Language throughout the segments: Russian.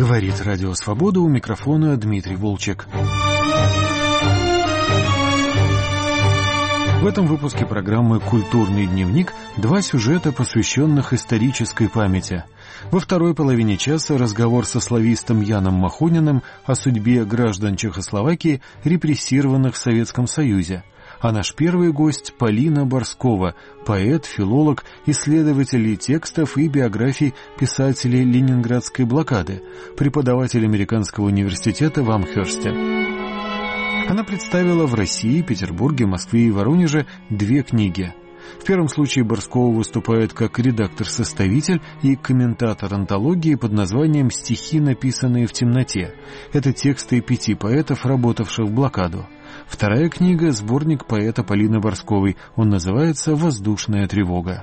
Говорит Радио Свобода, у микрофона Дмитрий Волчек. В этом выпуске программы «Культурный дневник» два сюжета, посвященных исторической памяти. Во второй половине часа разговор со славистом Яном Махониным о судьбе граждан Чехословакии, репрессированных в Советском Союзе. А наш первый гость — Полина Борскова, поэт, филолог, исследователь текстов и биографий писателей ленинградской блокады, преподаватель Американского университета в Амхерсте. Она представила в России, Петербурге, Москве и Воронеже две книги. В первом случае Борскова выступает как редактор-составитель и комментатор антологии под названием «Стихи, написанные в темноте». Это тексты 5 поэтов, работавших в блокаду. Вторая книга — сборник поэта Полины Борсковой. Он называется «Воздушная тревога».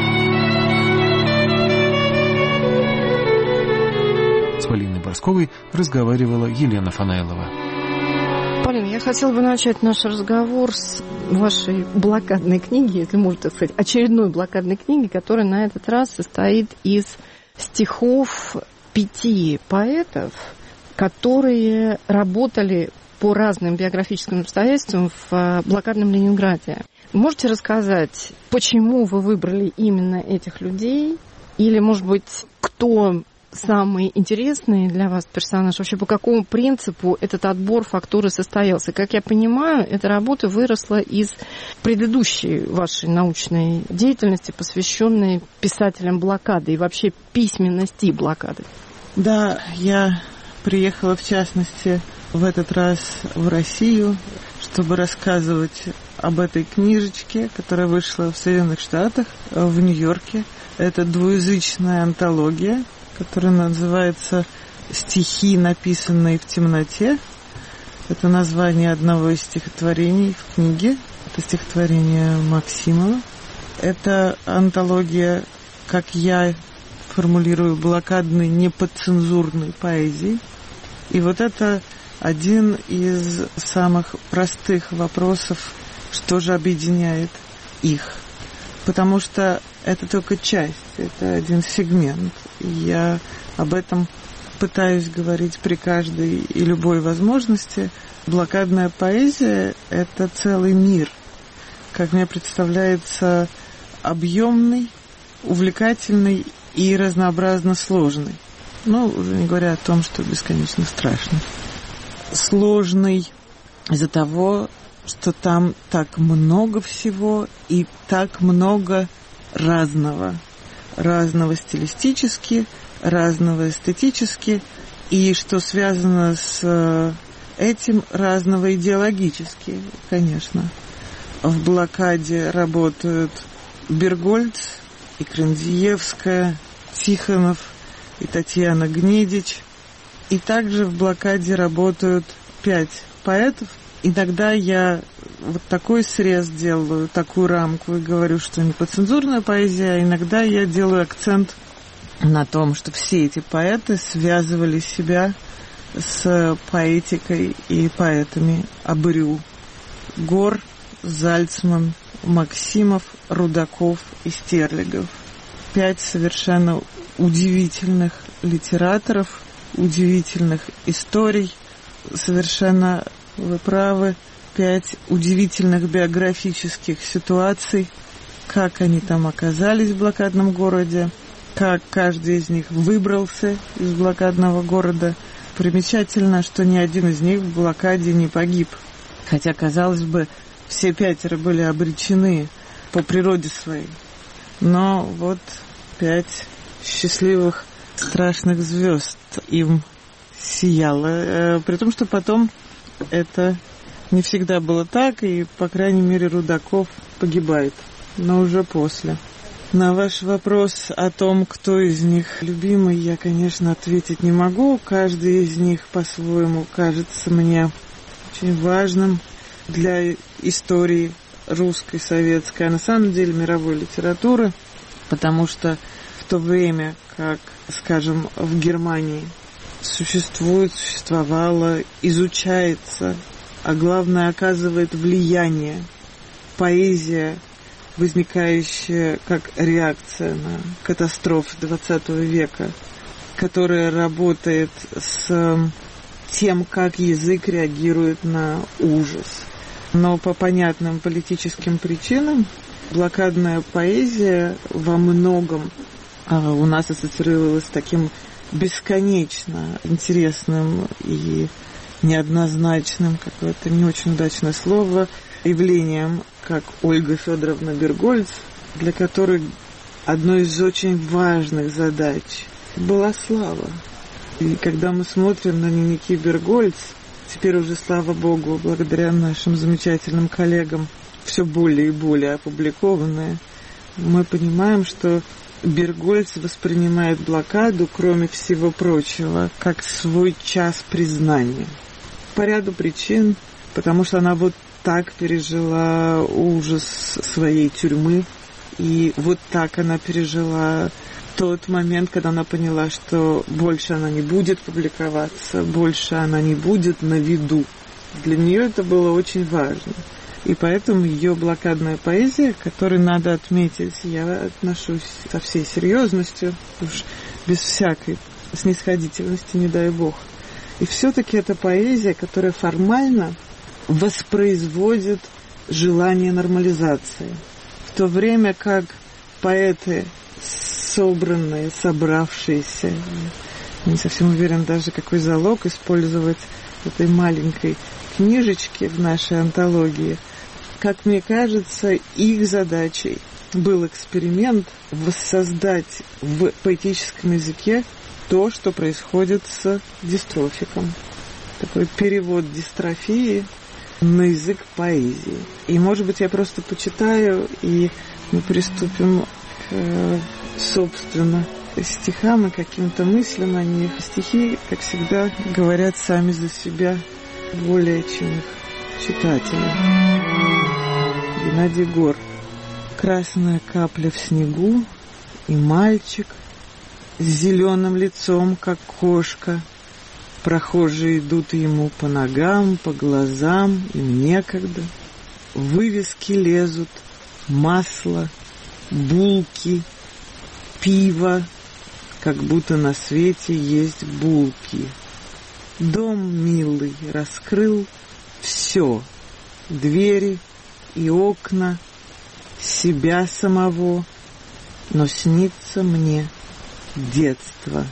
С Полиной Борсковой разговаривала Елена Фанайлова. Полина, я хотела бы начать наш разговор с вашей блокадной книги, если можно так сказать, очередной блокадной книги, которая на этот раз состоит из стихов 5 поэтов, которые работали по разным биографическим обстоятельствам в блокадном Ленинграде. Можете рассказать, почему вы выбрали именно этих людей? Или, может быть, кто самый интересный для вас персонаж? Вообще, по какому принципу этот отбор фактуры состоялся? Как я понимаю, эта работа выросла из предыдущей вашей научной деятельности, посвященной писателям блокады и вообще письменности блокады. Да, я приехала, в частности, в этот раз в Россию, чтобы рассказывать об этой книжечке, которая вышла в Соединенных Штатах, в Нью-Йорке. Это двуязычная антология, которая называется «Стихи, написанные в темноте». Это название одного из стихотворений в книге. Это стихотворение Максимова. Это антология, как я формулирую, блокадной неподцензурной поэзии. И вот это один из самых простых вопросов, что же объединяет их. Потому что это только часть, это один сегмент. И я об этом пытаюсь говорить при каждой и любой возможности. Блокадная поэзия — это целый мир, как мне представляется, объемный, увлекательный и разнообразно сложный. Ну, уже не говоря о том, что бесконечно страшный. Сложный из-за того, что там так много всего и так много разного. Разного стилистически, разного эстетически, и что связано с этим, разного идеологически, конечно. В блокаде работают Бергольц, и Крандиевская, Тихонов, и Татьяна Гнедич. И также в блокаде работают 5 поэтов. Иногда я вот такой срез делаю, такую рамку и говорю, что неподцензурная поэзия, а иногда я делаю акцент на том, что все эти поэты связывали себя с поэтикой и поэтами Абрю. Гор, Зальцман, Максимов, Рудаков и Стерлигов. 5 совершенно удивительных литераторов, удивительных историй, совершенно, вы правы, 5 удивительных биографических ситуаций, как они там оказались в блокадном городе, как каждый из них выбрался из блокадного города. Примечательно, что ни один из них в блокаде не погиб. Хотя, казалось бы, все 5 были обречены по природе своей. Но вот 5 счастливых, страшных звезд им сияло. При том, что потом это не всегда было так, и, по крайней мере, Рудаков погибает, но уже после. На ваш вопрос о том, кто из них любимый, я, конечно, ответить не могу. Каждый из них по-своему кажется мне очень важным для истории русской, советской, а на самом деле мировой литературы, потому что в то время, как, скажем, в Германии существовало, изучается, а главное, оказывает влияние поэзия, возникающая как реакция на катастрофы XX века, которая работает с тем, как язык реагирует на ужас. Но по понятным политическим причинам блокадная поэзия во многом у нас ассоциировалась с таким бесконечно интересным и неоднозначным, какое-то не очень удачное слово, явлением, как Ольга Федоровна Бергольц, для которой одной из очень важных задач была слава. И когда мы смотрим на дневники Бергольц, теперь уже, слава Богу, благодаря нашим замечательным коллегам, все более и более опубликованные, мы понимаем, что Бергольц воспринимает блокаду, кроме всего прочего, как свой час признания. По ряду причин, потому что она вот так пережила ужас своей тюрьмы, и вот так она пережила тот момент, когда она поняла, что больше она не будет публиковаться, больше она не будет на виду. Для нее это было очень важно. И поэтому ее блокадная поэзия, к которой надо отметить, я отношусь со всей серьезностью, уж без всякой снисходительности, не дай бог. И все-таки это поэзия, которая формально воспроизводит желание нормализации. В то время как поэты, собранные, собравшиеся, не совсем уверен даже, какой залог использовать в этой маленькой книжечке в нашей антологии, как мне кажется, их задачей был эксперимент воссоздать в поэтическом языке то, что происходит с дистрофиком. Такой перевод дистрофии на язык поэзии. И, может быть, я просто почитаю, и мы приступим к, собственно, стихам и каким-то мыслям о них. Стихи, как всегда, говорят сами за себя более, чем их читатели. Геннадий Гор. Красная капля в снегу, и мальчик с зеленым лицом, как кошка. Прохожие идут ему по ногам, по глазам, им некогда. Вывески лезут, масло, булки, пиво, как будто на свете есть булки. Дом милый раскрыл все, двери и окна, себя самого, но снится мне детство.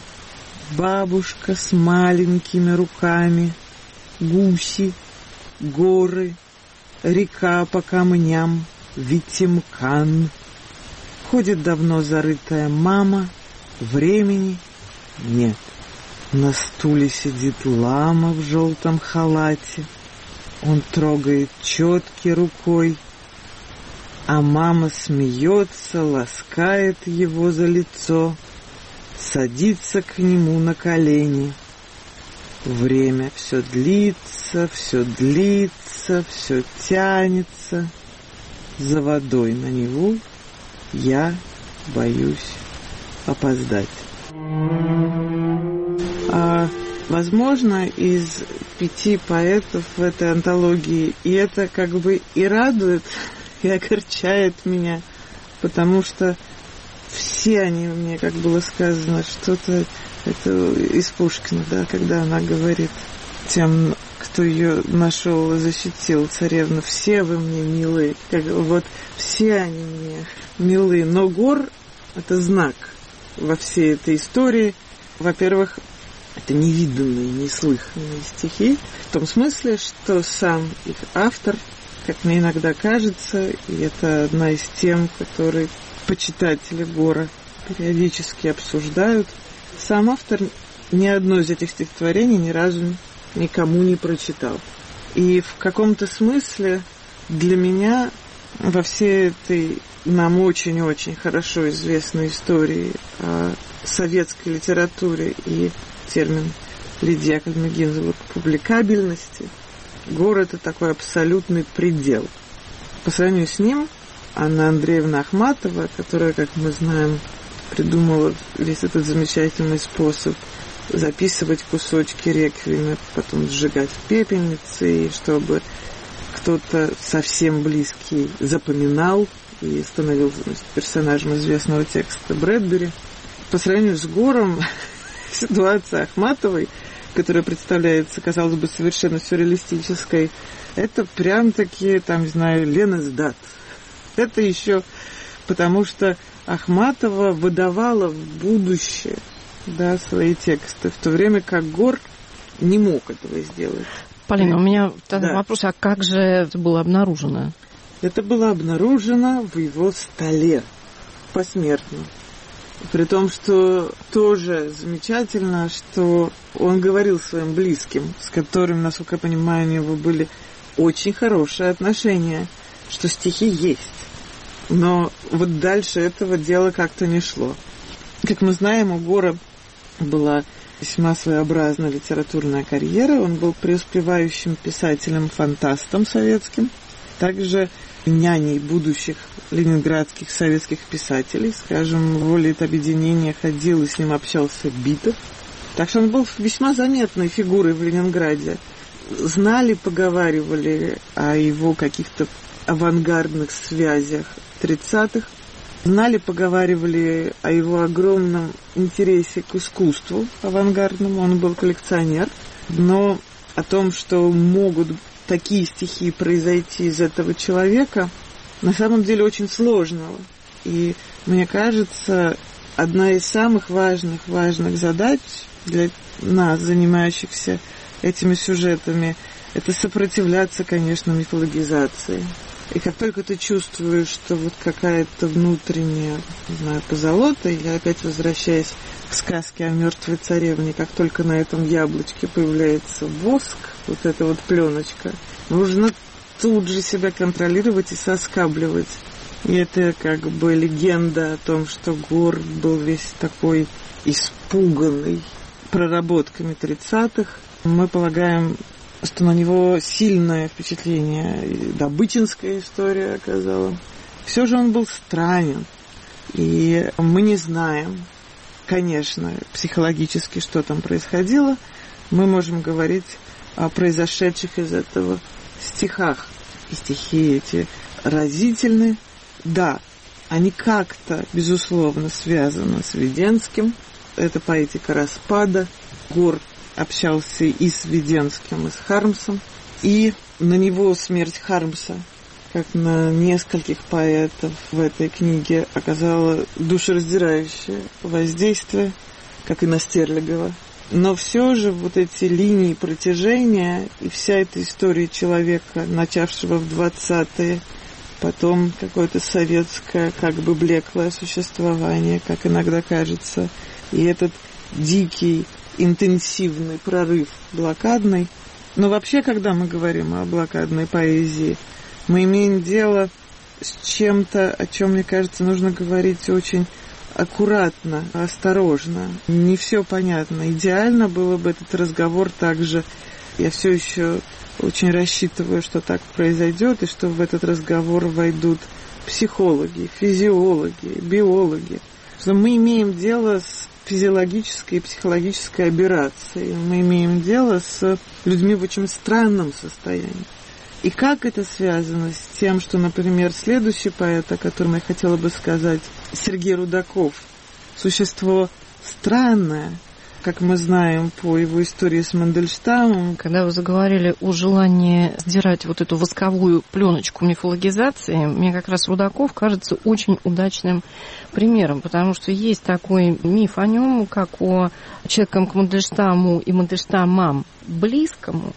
Бабушка с маленькими руками, гуси, горы, река по камням, Витимкан. Ходит давно зарытая мама, времени нет. На стуле сидит лама в желтом халате. Он трогает четки рукой, а мама смеется, ласкает его за лицо, садится к нему на колени. Время все длится, все тянется. За водой на Неву я боюсь опоздать. Возможно, из 5 поэтов в этой антологии, и это как бы и радует, и огорчает меня, потому что все они мне, как было сказано, что-то это из Пушкина, да, когда она говорит тем, кто ее нашел и защитил, царевна, все вы мне милы, вот все они мне милы, но Гор — это знак во всей этой истории. Во-первых, это невиданные, неслыханные стихи, в том смысле, что сам их автор, как мне иногда кажется, и это одна из тем, которые почитатели Гора периодически обсуждают, сам автор ни одно из этих стихотворений ни разу никому не прочитал. И в каком-то смысле для меня во всей этой нам очень-очень хорошо известной истории о советской литературе и термин Лидии Яковлевны Гинзбург публикабельности, Гор — это такой абсолютный предел. По сравнению с ним Анна Андреевна Ахматова, которая, как мы знаем, придумала весь этот замечательный способ записывать кусочки реквиема, потом сжигать в пепельнице, и чтобы кто-то совсем близкий запоминал и становился, значит, персонажем известного текста Брэдбери. По сравнению с Гором ситуация Ахматовой, которая представляется, казалось бы, совершенно сюрреалистической, это прям-таки, там, не знаю, Ленэсдат. Это еще потому, что Ахматова выдавала в будущее, да, свои тексты, в то время как Гор не мог этого сделать. Полина, у меня тогда вопрос, а как же это было обнаружено? Это было обнаружено в его столе посмертно. При том, что тоже замечательно, что он говорил своим близким, с которыми, насколько я понимаю, у него были очень хорошие отношения, что стихи есть. Но вот дальше этого дела как-то не шло. Как мы знаем, у Гора была весьма своеобразная литературная карьера. Он был преуспевающим писателем-фантастом советским, также няней будущих ленинградских советских писателей. Скажем, в Литобъединение ходил и с ним общался Битов. Так что он был весьма заметной фигурой в Ленинграде. Знали, поговаривали о его каких-то авангардных связях 30-х. Знали, поговаривали о его огромном интересе к искусству авангардному. Он был коллекционер. Но о том, что могут такие стихи произойти из этого человека, на самом деле очень сложного. И мне кажется, одна из самых важных задач для нас, занимающихся этими сюжетами, это сопротивляться, конечно, мифологизации. И как только ты чувствуешь, что вот какая-то внутренняя, не знаю, позолота, я опять возвращаюсь к сказке о мертвой царевне, как только на этом яблочке появляется воск, вот эта вот пленочка, нужно тут же себя контролировать и соскабливать. И это как бы легенда о том, что Гор был весь такой испуганный проработками 30-х. Мы полагаем, что на него сильное впечатление и добычинская история оказала. Все же он был странен. И мы не знаем, конечно, психологически, что там происходило. Мы можем говорить о произошедших из этого стихах. И стихи эти разительны. Да, они как-то, безусловно, связаны с Веденским. Это поэтика распада. Гор общался и с Веденским, и с Хармсом. И на него смерть Хармса, как на нескольких поэтов в этой книге, оказала душераздирающее воздействие, как и на Стерлигова. Но все же вот эти линии протяжения и вся эта история человека, начавшего в 20-е, потом какое-то советское, как бы блеклое существование, как иногда кажется, и этот дикий, интенсивный прорыв блокадный. Но вообще, когда мы говорим о блокадной поэзии, мы имеем дело с чем-то, о чем, мне кажется, нужно говорить очень аккуратно, осторожно. Не все понятно. Идеально было бы этот разговор также. Я все еще очень рассчитываю, что так произойдет, и что в этот разговор войдут психологи, физиологи, биологи. Что мы имеем дело с физиологической и психологической аберрацией. Мы имеем дело с людьми в очень странном состоянии. И как это связано с тем, что, например, следующий поэт, о котором я хотела бы сказать, Сергей Рудаков, существо странное, как мы знаем по его истории с Мандельштамом. Когда вы заговорили о желании сдирать вот эту восковую пленочку мифологизации, мне как раз Рудаков кажется очень удачным примером, потому что есть такой миф о нем, как о человеке к Мандельштаму и Мандельштамам близкому,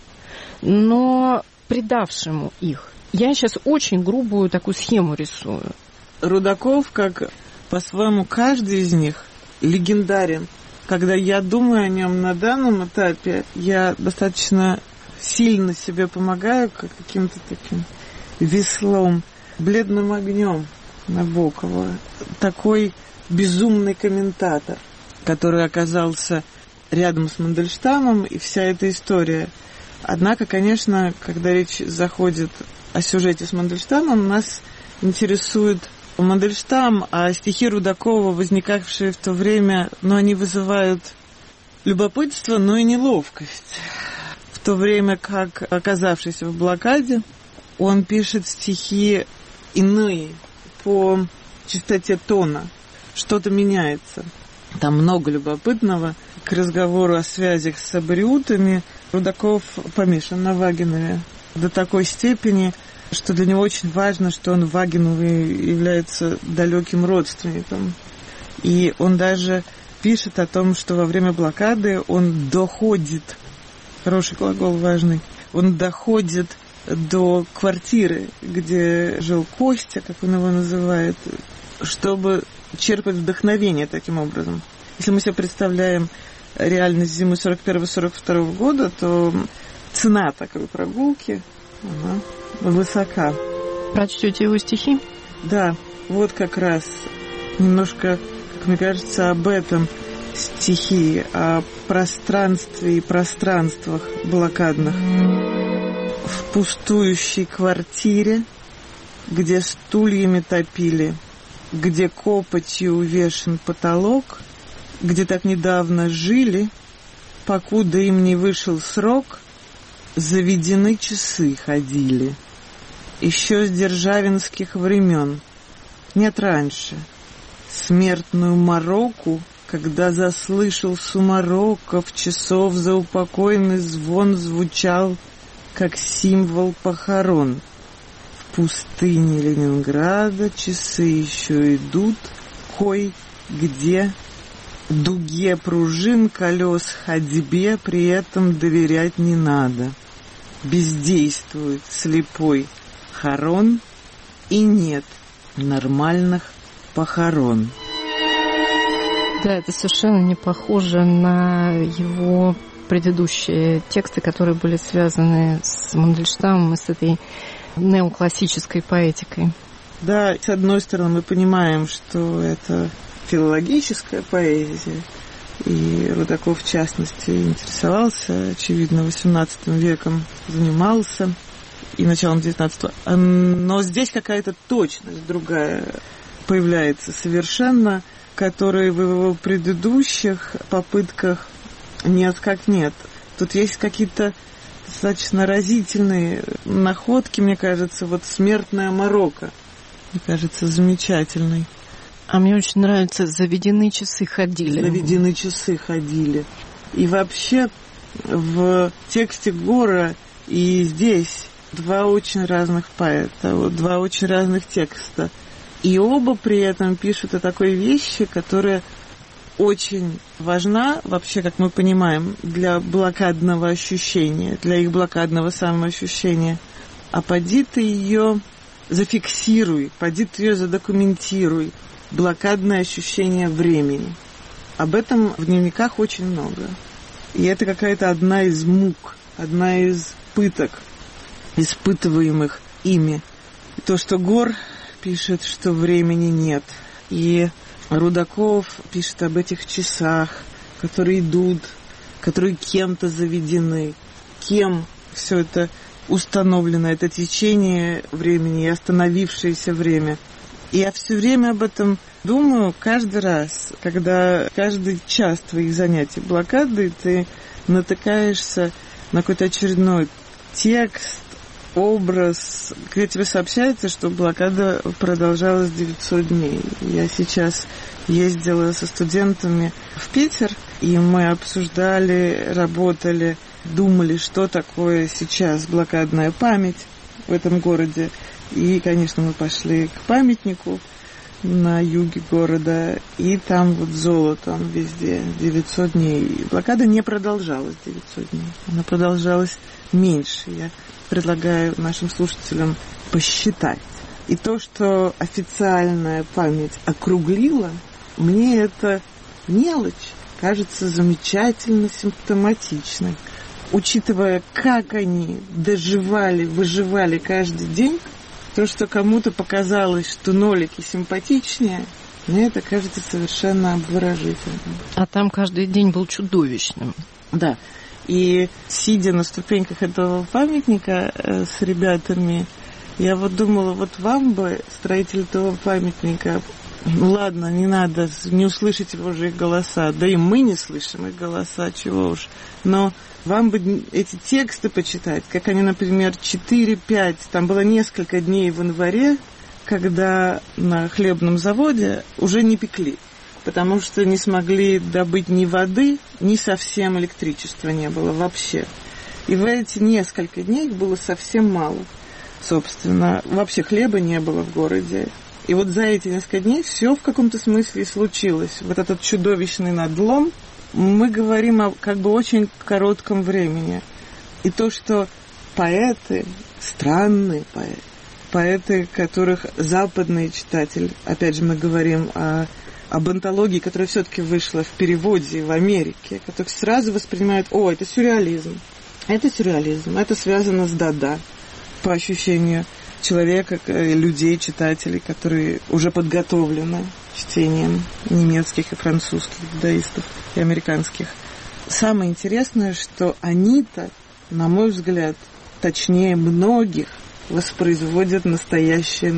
но предавшему их. Я сейчас очень грубую такую схему рисую. Рудаков, как по-своему каждый из них, легендарен. Когда я думаю о нем на данном этапе, я достаточно сильно себе помогаю как каким-то таким веслом, бледным огнем Набокова. Такой безумный комментатор, который оказался рядом с Мандельштамом, и вся эта история. Однако, конечно, когда речь заходит о сюжете с Мандельштамом, нас интересует Мандельштам, а стихи Рудакова, возникавшие в то время, они вызывают любопытство, но и неловкость. В то время как, оказавшись в блокаде, он пишет стихи иные по чистоте тона. Что-то меняется. Там много любопытного. К разговору о связях с абориутами Рудаков помешан на Вагинове до такой степени, что для него очень важно, что он Вагинову является далеким родственником. И он даже пишет о том, что во время блокады он доходит, хороший глагол важный, он доходит до квартиры, где жил Костя, как он его называет, чтобы черпать вдохновение таким образом. Если мы себе представляем реальность зимы 41-42 года, то цена такой прогулки, она высока. Прочтете его стихи? Да, вот как раз немножко, как мне кажется, об этом стихи, о пространстве и пространствах блокадных. В пустующей квартире, где стульями топили, где копотью увешан потолок, где так недавно жили, покуда им не вышел срок, заведены часы ходили. Еще с державинских времен, нет раньше, смертную мороку, когда заслышал сумароков часов заупокойный звон звучал, как символ похорон. В пустыне Ленинграда часы еще идут, кой-где дуге пружин колес ходьбе при этом доверять не надо. Бездействует слепой хорон, и нет нормальных похорон. Да, это совершенно не похоже на его предыдущие тексты, которые были связаны с Мандельштамом и с этой неоклассической поэтикой. Да, с одной стороны, мы понимаем, что это филологическая поэзия, и Рудаков, в частности, интересовался, очевидно, XVIII веком, занимался, и началом XIX. Но здесь какая-то точность другая появляется совершенно, которой в его предыдущих попытках нет как нет. Тут есть какие-то достаточно разительные находки, мне кажется, вот «Смертная морока», мне кажется, замечательной. А мне очень нравится «Заведены часы ходили». «Заведены часы ходили». И вообще в тексте Гора и здесь два очень разных поэта, вот два очень разных текста. И оба при этом пишут о такой вещи, которая очень важна, вообще, как мы понимаем, для блокадного ощущения, для их блокадного самоощущения. А поди ты ее зафиксируй, поди ты ее задокументируй. Блокадное ощущение времени. Об этом в дневниках очень много. И это какая-то одна из мук, одна из пыток, испытываемых ими. И то, что Гор пишет, что времени нет. И Рудаков пишет об этих часах, которые идут, которые кем-то заведены. Кем все это установлено, это течение времени и остановившееся время. И я все время об этом думаю каждый раз, когда каждый час твоих занятий блокады ты натыкаешься на какой-то очередной текст, образ, когда тебе сообщается, что блокада продолжалась 900 дней. Я сейчас ездила со студентами в Питер, и мы обсуждали, работали, думали, что такое сейчас блокадная память в этом городе. И, конечно, мы пошли к памятнику на юге города, и там вот золото везде, 900 дней. Блокада не продолжалась 900 дней, она продолжалась меньше. Я предлагаю нашим слушателям посчитать. И то, что официальная память округлила, мне эта мелочь кажется замечательно симптоматичной. Учитывая, как они доживали, выживали каждый день, то, что кому-то показалось, что нолики симпатичнее, мне это кажется совершенно обворожительным. А там каждый день был чудовищным. Да. И сидя на ступеньках этого памятника с ребятами, я вот думала, вот вам бы, строитель этого памятника, ну ладно, не надо, не услышите вы уже их голоса, да и мы не слышим их голоса, чего уж, но вам бы эти тексты почитать, как они, например, 4-5, там было несколько дней в январе, когда на хлебном заводе уже не пекли. потому что не смогли добыть ни воды, ни совсем электричества не было вообще. И в эти несколько дней их было совсем мало. Собственно, вообще хлеба не было в городе. И вот за эти несколько дней все в каком-то смысле и случилось. Вот этот чудовищный надлом, мы говорим о как бы очень коротком времени. И то, что поэты, странные поэты, которых западный читатель, опять же мы говорим об антологии, которая все-таки вышла в переводе в Америке, которых сразу воспринимают, это сюрреализм. Это сюрреализм, это связано с Дада, по ощущению человека, людей, читателей, которые уже подготовлены чтением немецких и французских дадаистов и американских. Самое интересное, что они-то, на мой взгляд, точнее многих, воспроизводят настоящую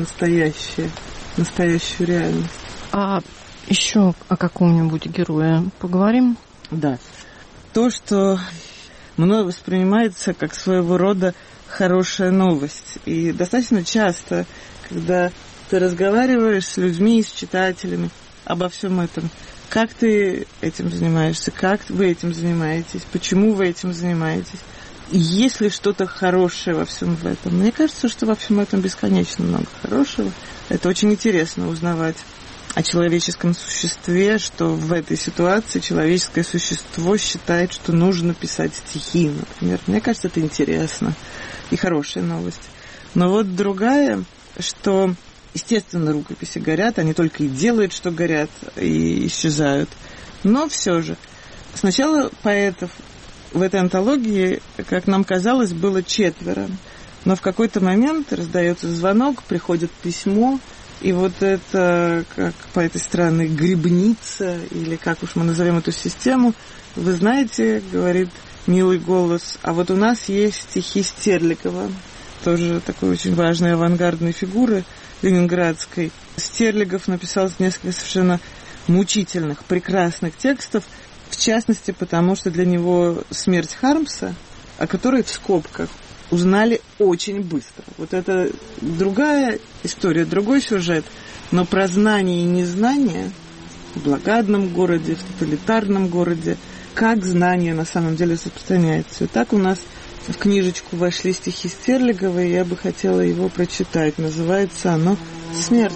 реальность. А еще о каком-нибудь герое поговорим? Да. То, что мной воспринимается как своего рода хорошая новость. И достаточно часто, когда ты разговариваешь с людьми, с читателями обо всем этом, как ты этим занимаешься, как вы этим занимаетесь, почему вы этим занимаетесь, есть ли что-то хорошее во всем этом. Мне кажется, что во всем этом бесконечно много хорошего. Это очень интересно узнавать о человеческом существе, что в этой ситуации человеческое существо считает, что нужно писать стихи, например. Мне кажется, это интересно и хорошая новость. Но вот другая, что, естественно, рукописи горят, они только и делают, что горят, и исчезают. Но все же, сначала поэтов в этой антологии, как нам казалось, было 4. Но в какой-то момент раздается звонок, приходит письмо, и вот это, как по этой странной грибница, или как уж мы назовем эту систему, вы знаете, говорит милый голос, а вот у нас есть стихи Стерлигова, тоже такой очень важной авангардной фигуры ленинградской. Стерлигов написал несколько совершенно мучительных, прекрасных текстов, в частности, потому что для него смерть Хармса, о которой в скобках узнали очень быстро. Вот это другая история, другой сюжет, но про знание и незнание в блокадном городе, в тоталитарном городе, как знание на самом деле распространяется. И так у нас в книжечку вошли стихи Стерлигова, и я бы хотела его прочитать. Называется оно «Смерть».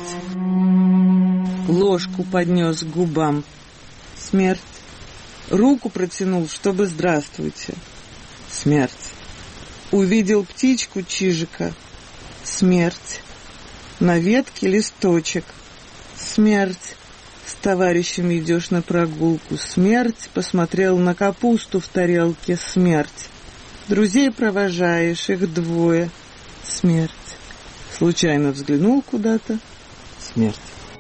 Ложку поднес к губам. Смерть. Руку протянул, чтобы «здравствуйте». Смерть. Увидел птичку чижика. Смерть. На ветке листочек. Смерть. С товарищем идешь на прогулку. Смерть. Посмотрел на капусту в тарелке. Смерть. Друзей провожаешь, их 2. Смерть. Случайно взглянул куда-то. Смерть.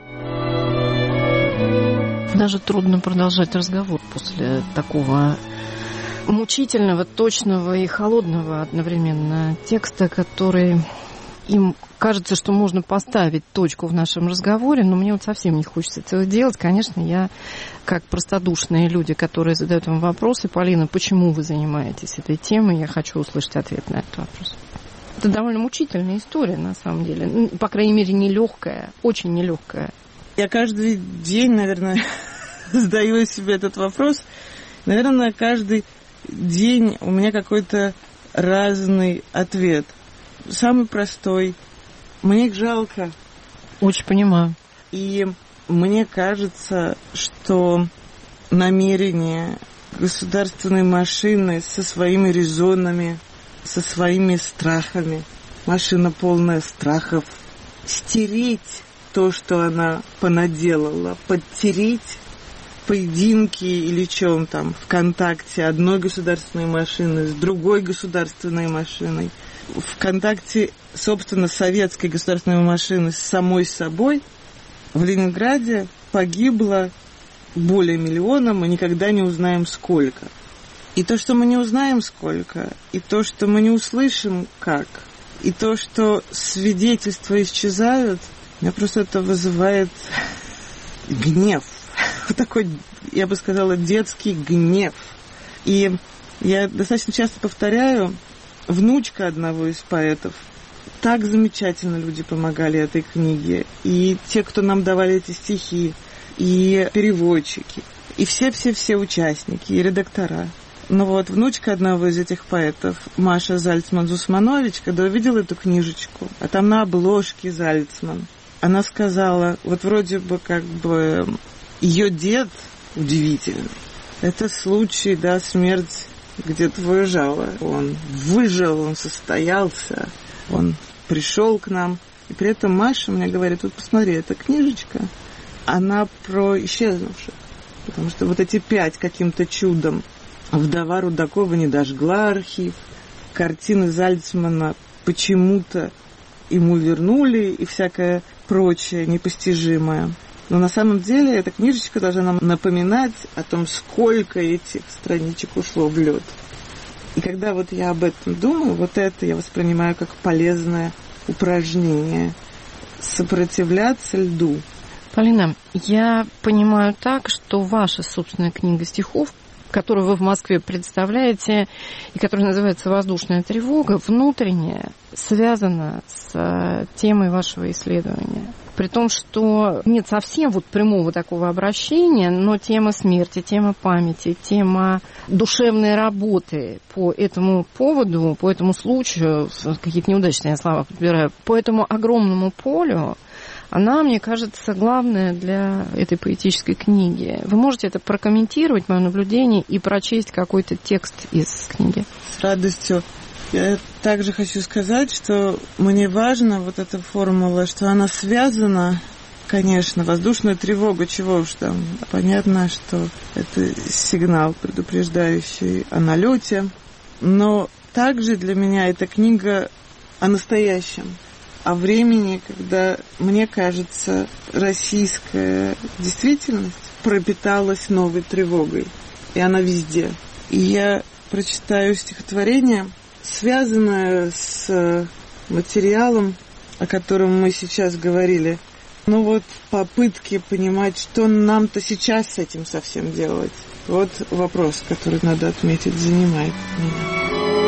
Даже трудно продолжать разговор после такого мучительного, точного и холодного одновременно текста, который им кажется, что можно поставить точку в нашем разговоре, но мне вот совсем не хочется этого делать. Конечно, я, как простодушные люди, которые задают вам вопросы, Полина, почему вы занимаетесь этой темой, я хочу услышать ответ на этот вопрос. Это довольно мучительная история, на самом деле. Ну, по крайней мере, нелегкая, очень нелегкая. Я каждый день, наверное, задаю себе этот вопрос. Наверное, каждый день у меня какой-то разный ответ. Самый простой. Мне их жалко. Очень понимаю. И мне кажется, что намерение государственной машины со своими резонами, со своими страхами, машина полная страхов, стереть то, что она понаделала, подтереть поединки или чем там в контакте одной государственной машины с другой государственной машиной, в контакте, собственно, советской государственной машины с самой собой, в Ленинграде погибло более 1 миллиона, мы никогда не узнаем сколько. И то, что мы не узнаем сколько, и то, что мы не услышим как, и то, что свидетельства исчезают, меня просто это вызывает гнев. Такой, я бы сказала, детский гнев. И я достаточно часто повторяю, внучка одного из поэтов, так замечательно люди помогали этой книге. И те, кто нам давали эти стихи, и переводчики, и все-все-все участники, и редактора. Но вот внучка одного из этих поэтов, Маша Зальцман-Зусманович, когда увидела эту книжечку, а там на обложке Зальцман, она сказала, вот вроде бы как бы ее дед удивительный. Это случай, да, смерть где-то выезжала. Он выжил, он состоялся, он пришел к нам. И при этом Маша мне говорит, вот посмотри, эта книжечка, она про исчезнувших. Потому что вот эти 5 каким-то чудом вдова Рудакова не дожгла архив. Картины Зальцмана почему-то ему вернули и всякое прочее непостижимое. Но на самом деле эта книжечка должна нам напоминать о том, сколько этих страничек ушло в лед. И когда вот я об этом думаю, вот это я воспринимаю как полезное упражнение. Сопротивляться льду. Полина, я понимаю так, что ваша собственная книга стихов, которую вы в Москве представляете, и которая называется «Воздушная тревога», внутренне связана с темой вашего исследования. При том, что нет совсем вот прямого такого обращения, но тема смерти, тема памяти, тема душевной работы по этому поводу, по этому случаю, какие-то неудачные слова подбираю, по этому огромному полю, она, мне кажется, главная для этой поэтической книги. Вы можете это прокомментировать, мое наблюдение, и прочесть какой-то текст из книги? С радостью. Я также хочу сказать, что мне важна вот эта формула, что она связана, конечно, воздушная тревога, чего уж там. Понятно, что это сигнал, предупреждающий о налете. Но также для меня эта книга о настоящем. О времени, когда, мне кажется, российская действительность пропиталась новой тревогой. И она везде. И я прочитаю стихотворение, связанное с материалом, о котором мы сейчас говорили. Ну вот попытки понимать, что нам-то сейчас с этим совсем делать. Вот вопрос, который, надо отметить, занимает меня.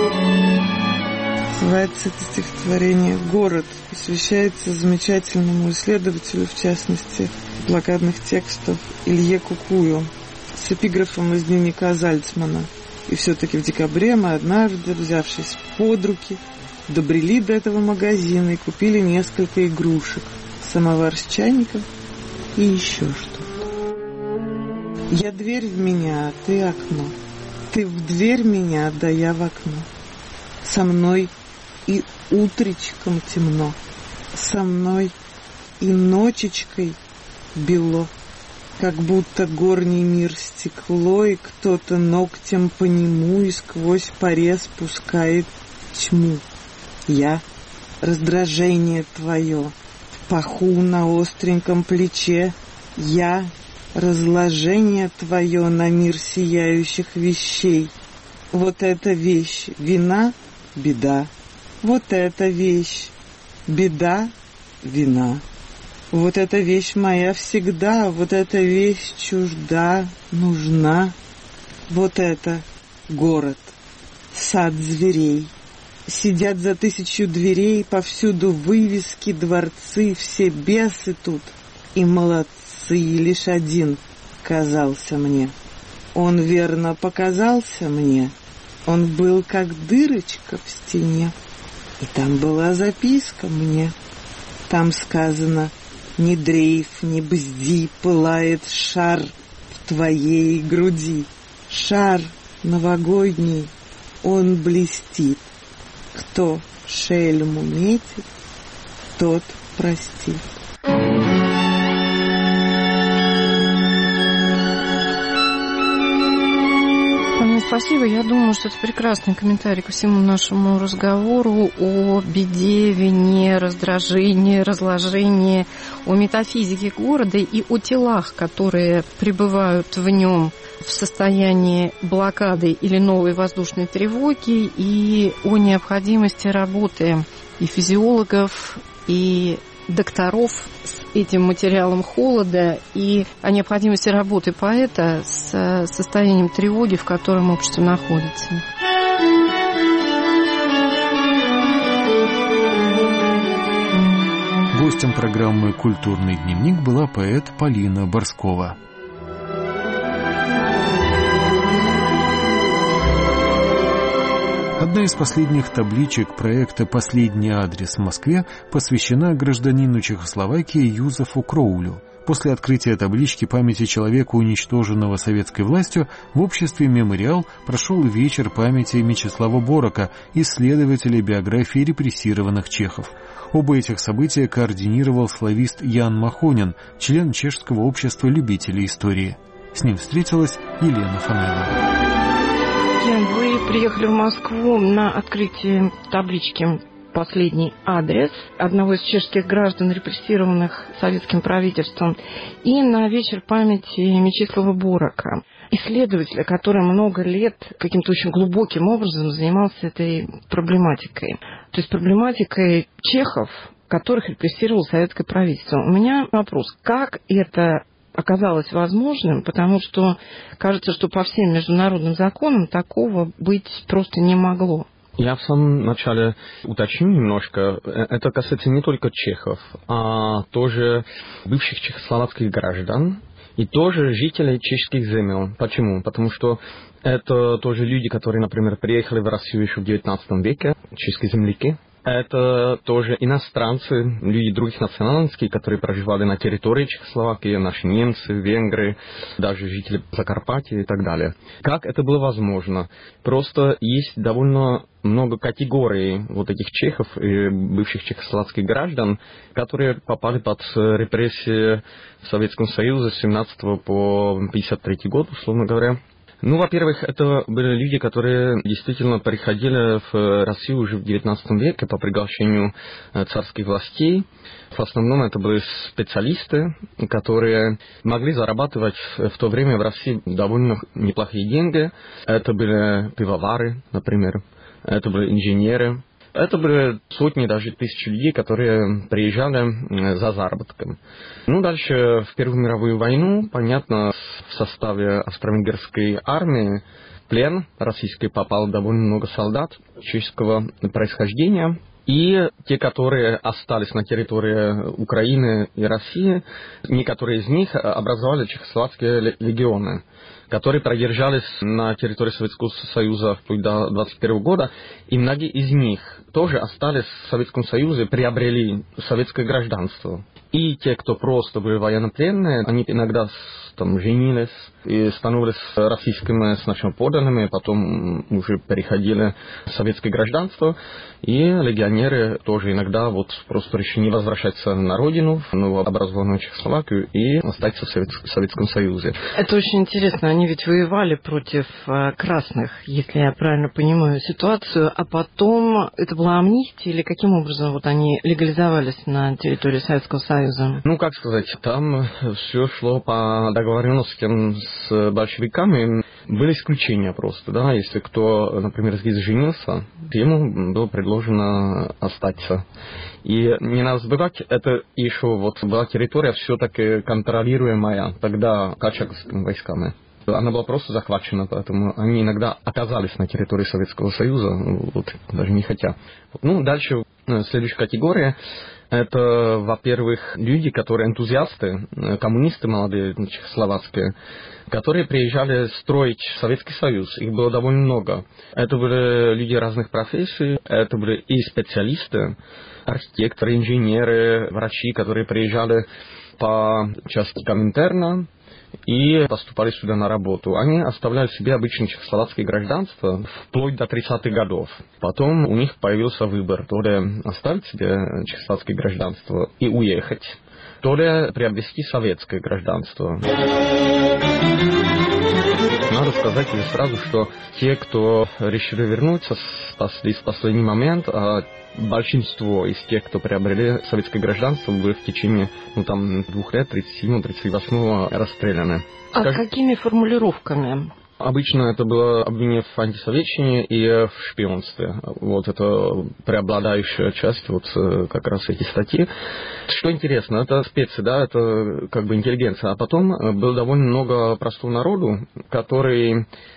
Называется это стихотворение «Город», посвящается замечательному исследователю, в частности, блокадных текстов Илье Кукую, с эпиграфом из дневника Зальцмана. И все-таки в декабре мы однажды, взявшись под руки, добрели до этого магазина и купили несколько игрушек, самовар с чайником и еще что-то. Я дверь в меня, а ты окно. Ты в дверь меня, да я в окно. Со мной и утречком темно, со мной и ночечкой бело, как будто горний мир стекло, и кто-то ногтем по нему и сквозь порез пускает тьму. Я — раздражение твое, в паху на остреньком плече, я — разложение твое на мир сияющих вещей. Вот эта вещь — вина, беда. Вот эта вещь — беда, вина. Вот эта вещь моя всегда, вот эта вещь чужда, нужна. Вот это город, сад зверей. Сидят за 1000 дверей, повсюду вывески, дворцы, все бесы тут. И молодцы, лишь один казался мне. Он верно показался мне. Он был как дырочка в стене. И там была записка мне. Там сказано: «Не дрейф, не бзди, пылает шар в твоей груди. Шар новогодний, он блестит. Кто шельму метит, тот простит». Спасибо. Я думаю, что это прекрасный комментарий ко всему нашему разговору о беде, вине, раздражении, разложении, о метафизике города и о телах, которые пребывают в нем в состоянии блокады или новой воздушной тревоги, и о необходимости работы и физиологов, и докторов с этим материалом холода, и о необходимости работы поэта с состоянием тревоги, в котором общество находится. Гостем программы «Культурный дневник» была поэт Полина Борскова. Одна из последних табличек проекта «Последний адрес» в Москве посвящена гражданину Чехословакии Юзефу Кроулю. После открытия таблички памяти человека, уничтоженного советской властью, в обществе «Мемориал» прошел вечер памяти Мечислава Борока, исследователя биографии репрессированных чехов. Оба этих события координировал славист Ян Махонин, член Чешского общества любителей истории. С ним встретилась Елена Фанелова. Вы приехали в Москву на открытие таблички «Последний адрес» одного из чешских граждан, репрессированных советским правительством, и на вечер памяти Мечислава Борока, исследователя, который много лет каким-то очень глубоким образом занимался этой проблематикой. То есть проблематикой чехов, которых репрессировало советское правительство. У меня вопрос, как это оказалось возможным, потому что кажется, что по всем международным законам такого быть просто не могло. Я в самом начале уточню немножко. Это касается не только чехов, а тоже бывших чехословацких граждан и тоже жителей чешских земель. Почему? Потому что это тоже люди, которые, например, приехали в Россию еще в XIX веке, чешские земляки. Это тоже иностранцы, люди других национальностей, которые проживали на территории Чехословакии, наши немцы, венгры, даже жители Закарпатья и так далее. Как это было возможно? Просто есть довольно много категорий вот этих чехов и бывших чехословацких граждан, которые попали под репрессии в Советском Союзе с 17 по 53 год, условно говоря. Ну, во-первых, это были люди, которые действительно приходили в Россию уже в XIX веке по приглашению царских властей. В основном это были специалисты, которые могли зарабатывать в то время в России довольно неплохие деньги. Это были пивовары, например, это были инженеры. Это были сотни, даже тысячи людей, которые приезжали за заработком. Ну, дальше, в Первую мировую войну, понятно, в составе австро-венгерской армии в плен российской попало довольно много солдат чешского происхождения. И те, которые остались на территории Украины и России, некоторые из них образовали чехословацкие легионы, которые продержались на территории Советского Союза вплоть до 1921 года, и многие из них тоже остались в Советском Союзе, приобрели советское гражданство. И те, кто просто были военнопленные, они иногда там женились и становились российскими сначала подданными, потом уже переходили в советское гражданство. И легионеры тоже иногда вот просто решили не возвращаться на родину, в новообразованную Чехословакию, и остаться в Советском Союзе. Это очень интересно. Они ведь воевали против красных, если я правильно понимаю ситуацию, а потом это была амнистия, или каким образом вот они легализовались на территории Советского Союза? Ну, как сказать, там все шло по договоренностям с большевиками. Были исключения просто, да, если кто, например, здесь женился, ему было предложено остаться. И не надо забывать, это еще вот была территория все-таки контролируемая тогда качаковскими войсками. Она была просто захвачена, поэтому они иногда оказались на территории Советского Союза, вот, даже не хотя. Ну, дальше следующая категория. Это, во-первых, люди, которые энтузиасты, коммунисты молодые, чехословацкие, которые приезжали строить Советский Союз. Их было довольно много. Это были люди разных профессий, это были и специалисты, архитекторы, инженеры, врачи, которые приезжали по части Коминтерна и поступали сюда на работу. Они оставляли себе обычное чехословацкое гражданство вплоть до 30-х годов. Потом у них появился выбор: то ли оставить себе чехословацкое гражданство и уехать, то ли приобрести советское гражданство. Надо сказать уже сразу, что те, кто решили вернуться, спаслись в последний момент, а большинство из тех, кто приобрели советское гражданство, были в течение 2 лет, 37-38 расстреляны. А какими формулировками? Обычно это было обвинение в антисоветчине и в шпионстве. Вот это преобладающая часть, вот как раз эти статьи. Что интересно, это спецы, да, это как бы интеллигенция. А потом было довольно много простого народу, который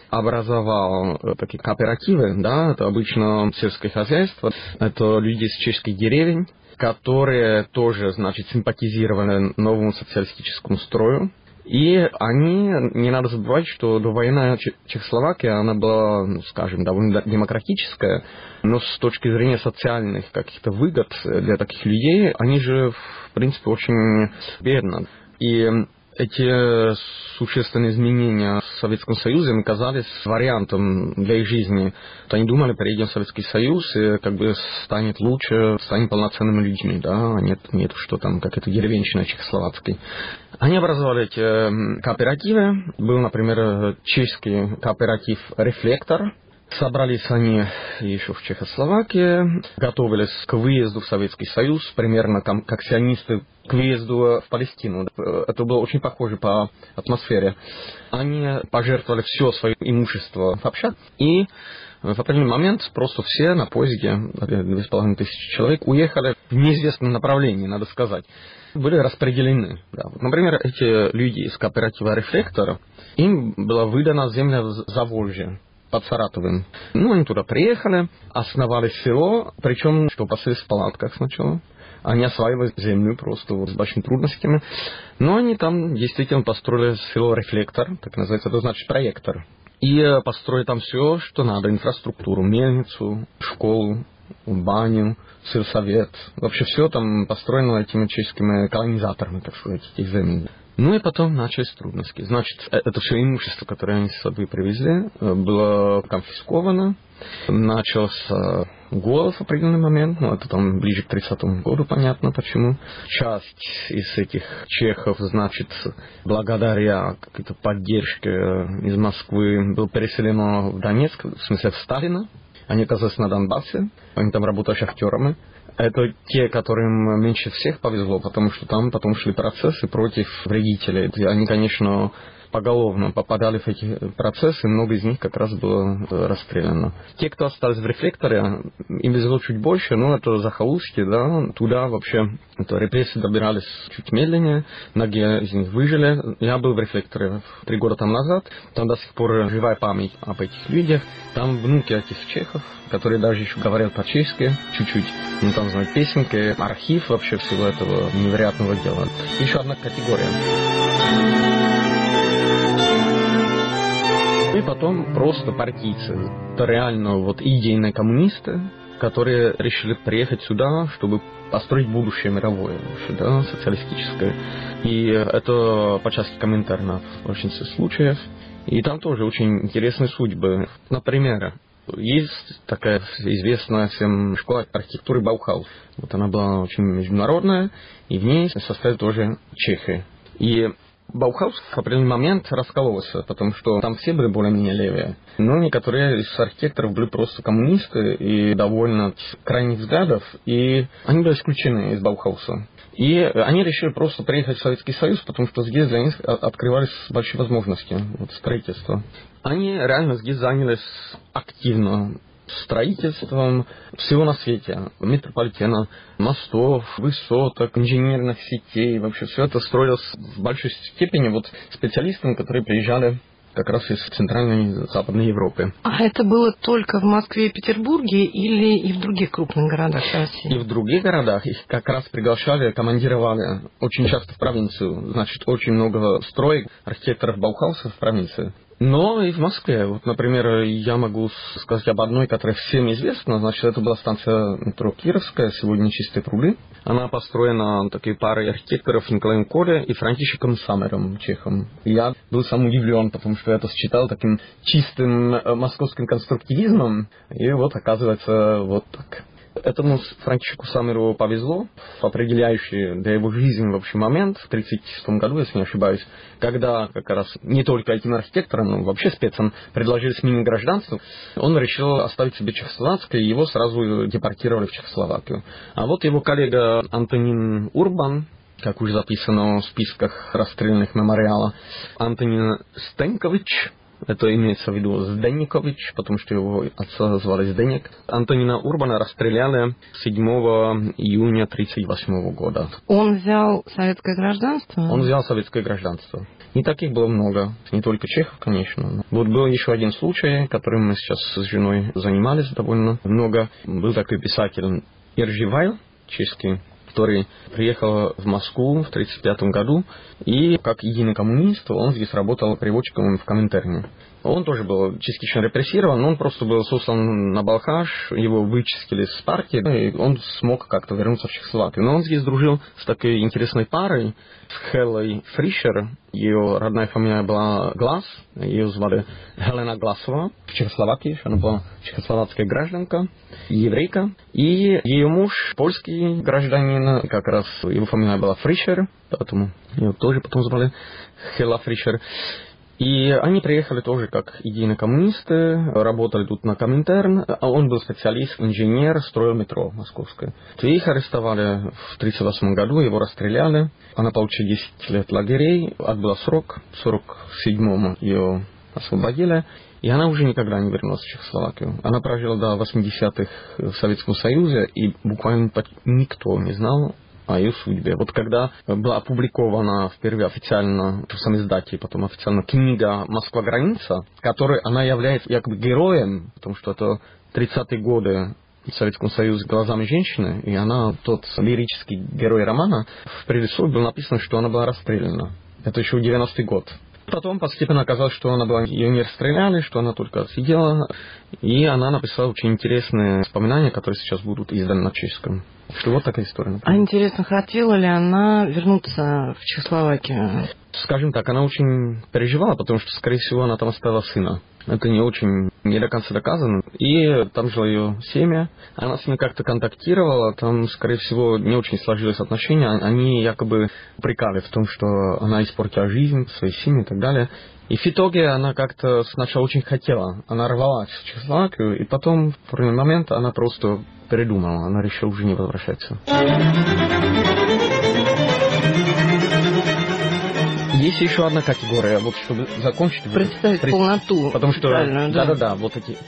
образовал такие кооперативы, да, это обычно сельское хозяйство, это люди из чешских деревень, которые тоже, значит, симпатизировали новому социалистическому строю. И они, не надо забывать, что довоенная Чехословакия, она была, ну, скажем, довольно демократическая, но с точки зрения социальных каких-то выгод для таких людей, они же, в принципе, очень бедны. И эти существенные изменения в Советском Союзе им казались вариантом для их жизни. Вот они думали, перейдем в Советский Союз, и как бы станет лучше, станем полноценными людьми, да, нет что там, как это деревенщина чехословацкой. Они образовали эти кооперативы. Был, например, чешский кооператив «Рефлектор». Собрались они еще в Чехословакии, готовились к выезду в Советский Союз, примерно как сионисты к выезду в Палестину. Это было очень похоже по атмосфере. Они пожертвовали все свое имущество в общак, и в определенный момент просто все на поезде, 2500 человек, уехали в неизвестном направлении, надо сказать. Были распределены. Да. Вот, например, эти люди из кооператива «Рефлектор», им была выдана земля в Заволжье, под Саратовым. Ну, они туда приехали, основали село, причем, что поселились в палатках сначала. Они осваивали землю просто вот с большими трудностями. Но они там действительно построили село «Рефлектор», так называется, это значит проектор. И построили там все, что надо, инфраструктуру, мельницу, школу, баню, сельсовет. Вообще все там построено этими чешскими колонизаторами, так сказать, этих земель. Ну и потом начались трудности. Значит, это все имущество, которое они с собой привезли, было конфисковано. Начался голод в определенный момент, ну это там ближе к 30-му году, понятно почему. Часть из этих чехов, значит, благодаря какой-то поддержке из Москвы, был переселено в Донецк, в смысле в Сталино. Они оказались на Донбассе, они там работали шахтерами. Это те, которым меньше всех повезло, потому что там потом шли процессы против вредителей. И они, конечно, поголовно попадали в эти процессы, много из них как раз было расстреляно. Те, кто остались в «Рефлекторе», им везло чуть больше, но это захолустье, да, туда вообще репрессии добирались чуть медленнее, многие из них выжили. Я был в «Рефлекторе» 3 года там назад, там до сих пор живая память об этих людях, там внуки этих чехов, которые даже еще говорят по-чешски, чуть-чуть, ну там знают песенки, архив вообще всего этого невероятного дела. Еще одна категория. И потом просто партийцы. Это реально вот идейные коммунисты, которые решили приехать сюда, чтобы построить будущее мировое, да, социалистическое. И это по части Коминтерна в большинстве случаев. И там тоже очень интересные судьбы. Например, есть такая известная всем школа архитектуры Баухаус. Вот она была очень международная, и в ней состоят тоже чехи. И Баухаус в определенный момент раскололся, потому что там все были более-менее левые. Но некоторые из архитекторов были просто коммунисты и довольно крайних взглядов, и они были исключены из Баухауса. И они решили просто приехать в Советский Союз, потому что здесь для них открывались большие возможности строительства. Они реально здесь занялись активно строительством всего на свете. Метрополитена, мостов, высоток, инженерных сетей. Вообще все это строилось в большой степени вот специалистами, которые приезжали как раз из Центральной и Западной Европы. А это было только в Москве и Петербурге или и в других крупных городах России? И в других городах их как раз приглашали, командировали очень часто в провинцию. Значит, очень много строек архитекторов Баухауса в провинции. Но и в Москве. Вот, например, я могу сказать об одной, которая всем известна. Значит, это была станция метро Кировская, сегодня Чистые пруды. Она построена такой парой архитекторов Николаем Коле и Франтишеком Саммером, чехом. Я был сам удивлен, потому что я это считал таким чистым московским конструктивизмом. И вот, оказывается, вот так. Этому Франтишеку Саммеру повезло в определяющий для его жизни в общем момент, в 1936 году, если не ошибаюсь, когда как раз не только этим архитекторам, но вообще спецам предложили сменить гражданство, он решил оставить себе чехословацкое, и его сразу депортировали в Чехословакию. А вот его коллега Антонин Урбан, как уже записано в списках расстрелянных мемориала, Антонин Стенькович, это имеется в виду Зденникович, потому что его отца звали Зденник. Антонина Урбана расстреляли 7 июня 1938 года. Он взял советское гражданство? Он взял советское гражданство. И таких было много, не только чехов, конечно. Вот был еще один случай, которым мы сейчас с женой занимались довольно много. Был такой писатель Иржи Вайл, чешский, который приехал в Москву в 1935 году, и как единый коммунист он здесь работал переводчиком в Коминтерне. Он тоже был частично репрессирован, но он просто был сослан на Балхаш, его вычислили с партии, и он смог как-то вернуться в Чехословакию. Но он здесь дружил с такой интересной парой, с Хеллой Фришер, ее родная фамилия была Глас, ее звали Хелена Гласова, в Чехословакии, она была чехословацкая гражданка, еврейка, и ее муж, польский гражданин, как раз его фамилия была Фришер, поэтому ее тоже потом звали Хелла Фришер. И они приехали тоже как идейные коммунисты, работали тут на Коминтерн, а он был специалист, инженер, строил метро московское. И их арестовали в 1938 году, его расстреляли. Она получила 10 лет лагерей, отбыла срок, в 1947 ее освободили. И она уже никогда не вернулась в Чехословакию. Она прожила до 80-х в Советском Союзе, и буквально никто не знал о ее судьбе. Вот когда была опубликована впервые официально в самоиздате, потом официально книга «Москва. Граница», которой она является якобы героем, потому что это 30-е годы в Советском Союзе глазами женщины, и она тот лирический герой романа, в предисловии было написано, что она была расстреляна. Это еще в 90-й год. Потом постепенно оказалось, что ее не расстреляли, что она только сидела, и она написала очень интересные воспоминания, которые сейчас будут изданы на чешском. Что вот такая история. Например. А интересно, хотела ли она вернуться в Чехословакию? Скажем так, она очень переживала, потому что, скорее всего, она там оставила сына. Это не до конца доказано. И там жило ее семья. Она с ним как-то контактировала. Там, скорее всего, не очень сложились отношения. Они якобы упрекали в том, что она испортила жизнь своей семьи и так далее. И в итоге она как-то сначала очень хотела. Она рвалась в Чехословакию, и потом, в определенный момент, она просто передумала. Она решила уже не возвращаться. Есть еще одна категория, вот чтобы закончить... Представить полноту. Потому что, да, вот эти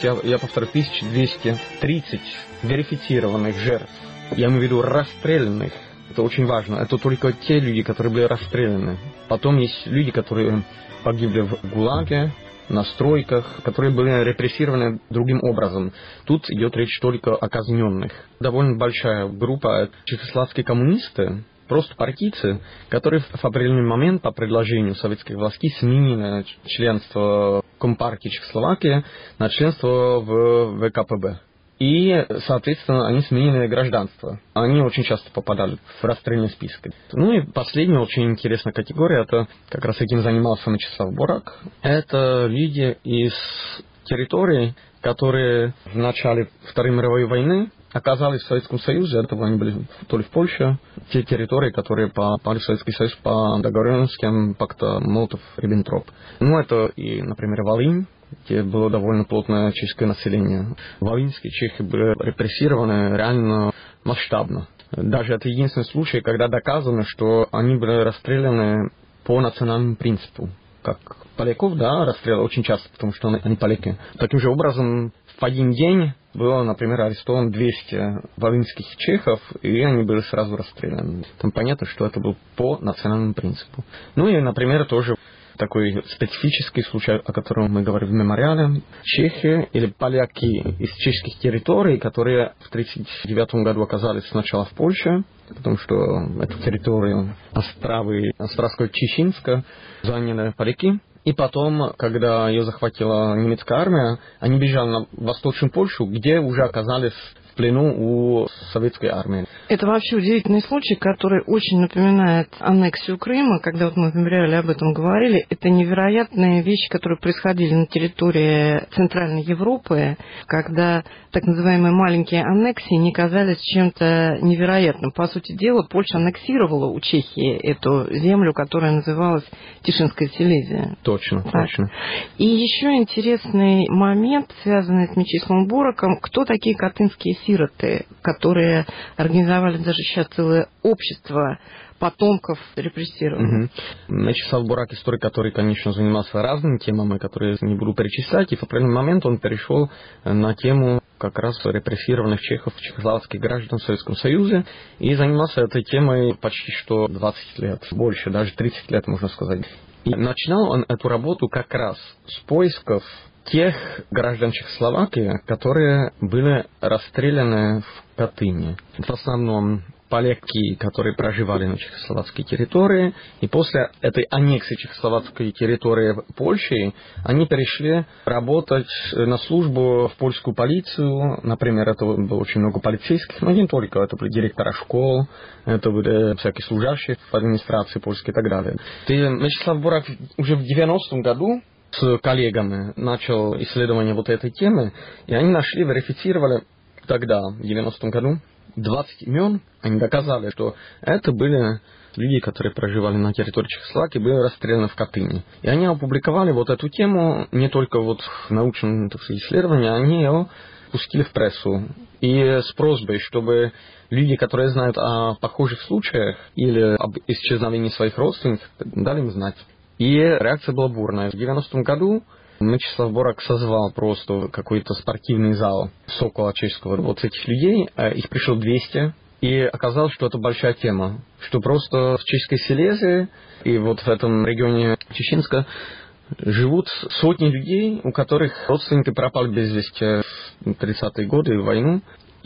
1230 верифицированных жертв, я имею в виду расстрелянных, это очень важно, это только те люди, которые были расстреляны. Потом есть люди, которые погибли в ГУЛАГе, на стройках, которые были репрессированы другим образом. Тут идет речь только о казненных. Довольно большая группа чехословацкие коммунисты, просто партийцы, которые в определенный момент по предложению советских властей сменили членство Компартии Чехословакии на членство в ВКПБ. И, соответственно, они сменили гражданство. Они очень часто попадали в расстрельный список. Ну и последняя очень интересная категория, это как раз этим занимался Мечислав Борак. Это люди из территорий, которые в начале Второй мировой войны оказались в Советском Союзе, это они были то ли в Польше, те территории, которые попали в Советский Союз по договоренностям пакта Молотов-Риббентроп. Ну, это и, например, Волынь, где было довольно плотное чешское население. Волынские чехи были репрессированы реально масштабно. Даже это единственный случай, когда доказано, что они были расстреляны по национальному принципу. Как поляков, да, расстреливали очень часто, потому что они поляки. Таким же образом, в один день было, например, арестовано 200 волынских чехов, и они были сразу расстреляны. Там понятно, что это был по национальному принципу. Ну и, например, тоже такой специфический случай, о котором мы говорим в мемориале. Чехи или поляки из чешских территорий, которые в 1939 году оказались сначала в Польше, потому что эту территорию Островы, Островско-Чечинска заняли поляки. И потом, когда ее захватила немецкая армия, они бежали на Восточную Польшу, где уже оказались в плену у советской армии. Это вообще удивительный случай, который очень напоминает аннексию Крыма. Когда вот мы в мемориале об этом говорили, это невероятные вещи, которые происходили на территории Центральной Европы, когда так называемые маленькие аннексии не казались чем-то невероятным. По сути дела, Польша аннексировала у Чехии эту землю, которая называлась Тишинская Силезия. Точно, так. Точно. И еще интересный момент, связанный с Мечиславом Бораком. Кто такие катынские сироты, которые организовали даже сейчас целое общество потомков репрессированных? Мечислав Борак историк, который, конечно, занимался разными темами, которые я не буду перечислять, и в определенный момент он перешел на тему как раз репрессированных чехов, чехословацких граждан в Советском Союзе, и занимался этой темой почти что 20 лет, больше, даже 30 лет, можно сказать. И начинал он эту работу как раз с поисков тех граждан Чехословакии, которые были расстреляны в Катыни. В основном поляки, которые проживали на чехословацкой территории, и после этой аннексии чехословацкой территории Польшей они перешли работать на службу в польскую полицию. Например, это было очень много полицейских, но не только, это были директора школ, это были всякие служащие в администрации польской и так далее. И Мячеслав Бурак уже в 90-м году с коллегами начал исследование вот этой темы, и они нашли, верифицировали тогда, в 90-м году, 20 имен, они доказали, что это были люди, которые проживали на территории Чехословакии, были расстреляны в Катыни. И они опубликовали вот эту тему не только вот в научном, так сказать, исследовании, они ее пустили в прессу. И с просьбой, чтобы люди, которые знают о похожих случаях или об исчезновении своих родственников, дали им знать. И реакция была бурная. В 90-м году Мячеслав Бурак созвал просто какой-то спортивный зал Сокола чешского. Вот этих людей, их пришло 200, и оказалось, что это большая тема, что просто в Чешской Силезии и вот в этом регионе Чеченска живут сотни людей, у которых родственники пропали без вести в 30-е годы, в войну,